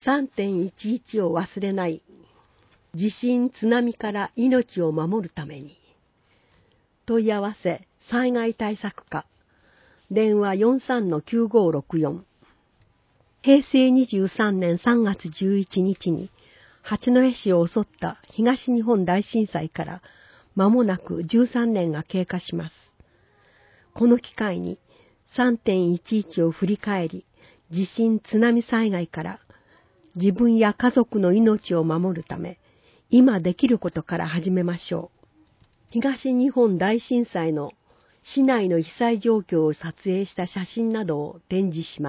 3.11 を忘れない。地震・津波から命を守るために。問い合わせ災害対策課。電話 43-9564。平成23年3月11日に八戸市を襲った東日本大震災から間もなく13年が経過します。この機会に 3.11 を振り返り、地震・津波災害から自分や家族の命を守るため、今できることから始めましょう。東日本大震災の市内の被災状況を撮影した写真などを展示します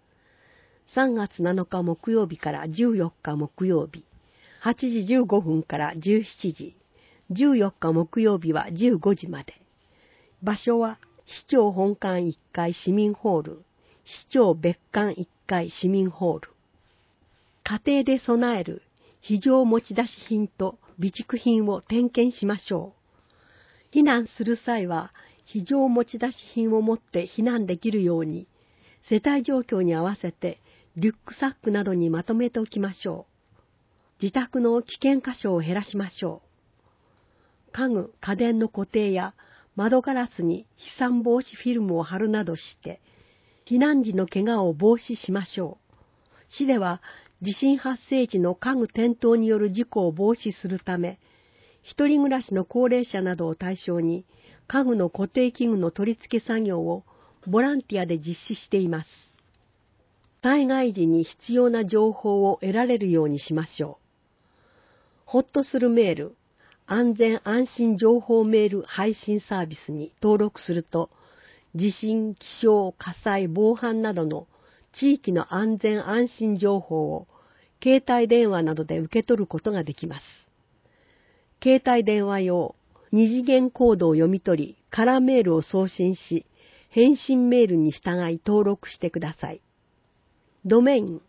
。3月7日木曜日から14日木曜日、8時15分から17時、14日木曜日は15時まで。場所は市長本館1階市民ホール、市長別館1階市民ホール。家庭で備える非常持ち出し品と備蓄品を点検しましょう。避難する際は非常持ち出し品を持って避難できるように、世帯状況に合わせてリュックサックなどにまとめておきましょう。自宅の危険箇所を減らしましょう。家具・家電の固定や窓ガラスに飛散防止フィルムを貼るなどして、避難時の怪我を防止しましょう。市では地震発生時の家具転倒による事故を防止するため、一人暮らしの高齢者などを対象に家具の固定器具の取り付け作業をボランティアで実施しています。災害時に必要な情報を得られるようにしましょう。ほっとするメール、安全安心情報メール配信サービスに登録すると、地震、気象、火災、防犯などの地域の安全安心情報を携帯電話などで受け取ることができます。携帯電話用二次元コードを読み取り、カラーメールを送信し、返信メールに従い登録してください。ドメイン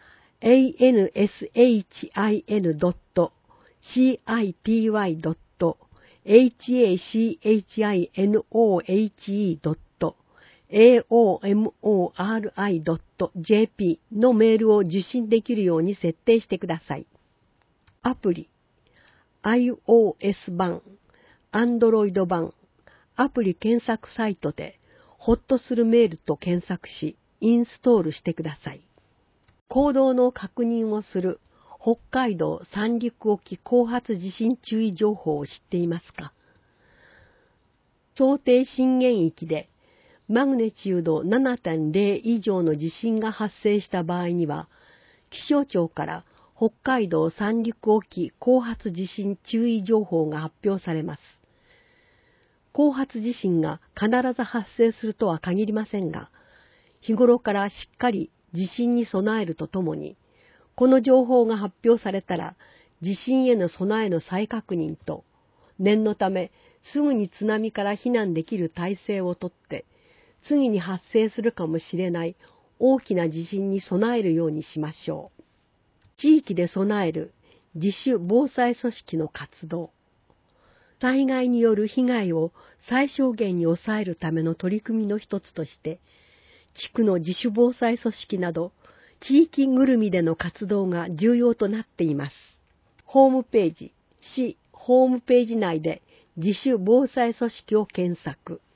anshinohe.citywinohe.aomori.jp のメールを受信できるように設定してください。アプリ iOS 版、Android 版、アプリ検索サイトでホッとするメールと検索し、インストールしてください。行動の確認をする北海道三陸沖後発地震注意情報を知っていますか？想定震源域でマグネチュード 7.0 以上の地震が発生した場合には、気象庁から北海道三陸沖後発地震注意情報が発表されます。後発地震が必ず発生するとは限りませんが、日頃からしっかり地震に備えるとともに、この情報が発表されたら、地震への備えの再確認と、念のためすぐに津波から避難できる体制をとって、次に発生するかもしれない大きな地震に備えるようにしましょう。地域で備える自主防災組織の活動。災害による被害を最小限に抑えるための取り組みの一つとして、地区の自主防災組織など、地域ぐるみでの活動が重要となっています。ホームページ、市ホームページ内で自主防災組織を検索。